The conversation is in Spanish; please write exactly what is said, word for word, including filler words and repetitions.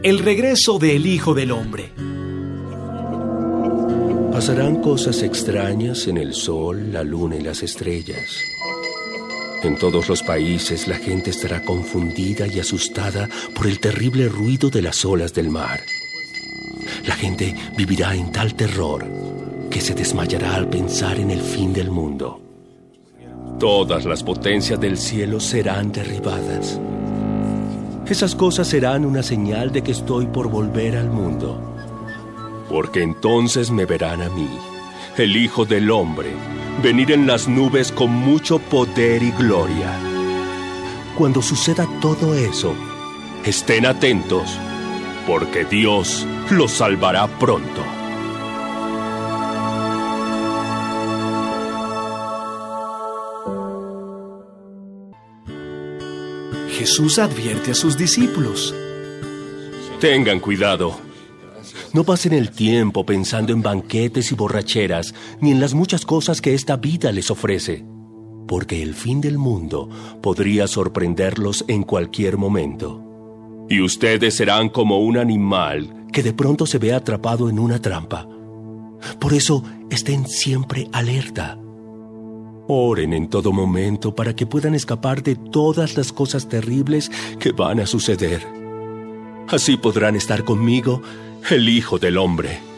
El regreso del Hijo del Hombre. Pasarán cosas extrañas en el sol, la luna y las estrellas. En todos los países la gente estará confundida y asustada por el terrible ruido de las olas del mar. La gente vivirá en tal terror que se desmayará al pensar en el fin del mundo. Todas las potencias del cielo serán derribadas. Esas cosas serán una señal de que estoy por volver al mundo. Porque entonces me verán a mí, el Hijo del Hombre, venir en las nubes con mucho poder y gloria. Cuando suceda todo eso, estén atentos, porque Dios los salvará pronto. Jesús advierte a sus discípulos. Tengan cuidado. No pasen el tiempo pensando en banquetes y borracheras, ni en las muchas cosas que esta vida les ofrece, porque el fin del mundo podría sorprenderlos en cualquier momento. Y ustedes serán como un animal que de pronto se ve atrapado en una trampa. Por eso, estén siempre alerta. Oren en todo momento para que puedan escapar de todas las cosas terribles que van a suceder. Así podrán estar conmigo, el Hijo del Hombre.